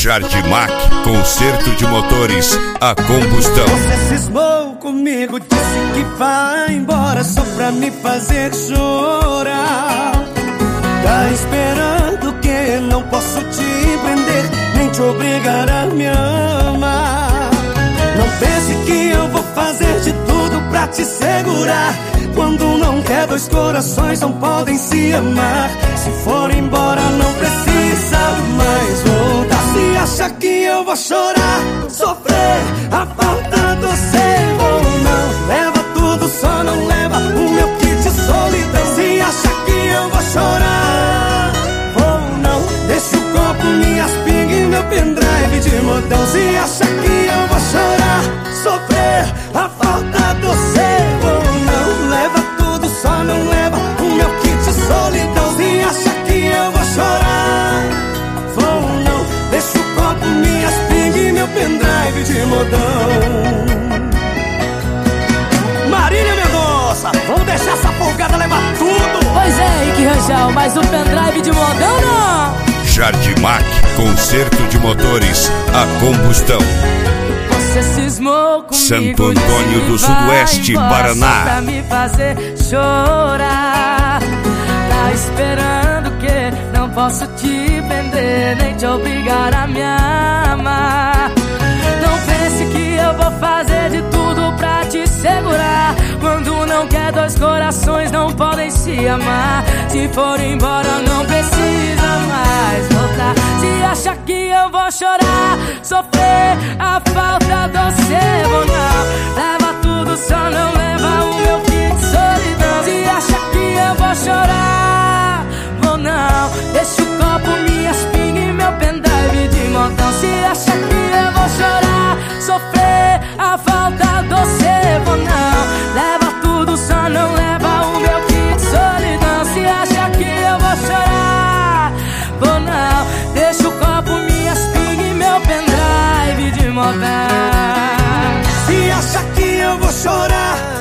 Jardimac, conserto de motores a combustão. Você cismou comigo, disse que vai embora só pra me fazer chorar. Tá esperando que não posso te prender, nem te obrigar a me amar. Não pense que eu vou fazer de tudo pra te segurar. Quando não quer, dois corações não podem se amar. Se for embora não precisa mais voltar. Se acha que eu vou chorar, sofrer a falta do seu ou não, leva tudo, só não leva o meu kit de solidão. Se acha que eu vou chorar ou não, deixa o copo, minhas pingas e meu pendrive de modão. Se acha que eu vou chorar, sofrer a falta do seu ou não, leva tudo, só não leva o meu kit de solidão. Se acha que eu vou chorar ou não, deixa o copo, minhas pingas e meu pendrive de modão. Marília Mendonça, vamos deixar essa folgada levar tudo. Pois é, Rick Rangel, mas o pendrive de modão não. Jardimac, conserto de motores a combustão. Você cismou comigo, Santo Antônio do Sudoeste, Paraná. Pra me fazer chorar. Tá esperando que não posso te prender, nem te obrigar a me amar. Não pense que eu vou fazer de tudo pra te segurar. Quando não quer, dois corações não podem se amar. Se for embora não precisa mais voltar. Se acha que eu vou chorar, sofrer a falta do seu ou não, leva tudo, só não leva o meu kit de solidão. Se acha que eu vou chorar ou não, deixa o copo, minhas pingas e meu pendrive de modão. Se acha que eu vou chorar, sofrer a falta do seu ou não, leva tudo, só não leva o meu kit de solidão. Se acha que eu vou chorar ou não, deixa o copo, minhas pingas e meu pendrive de modão. Se acha que eu vou chorar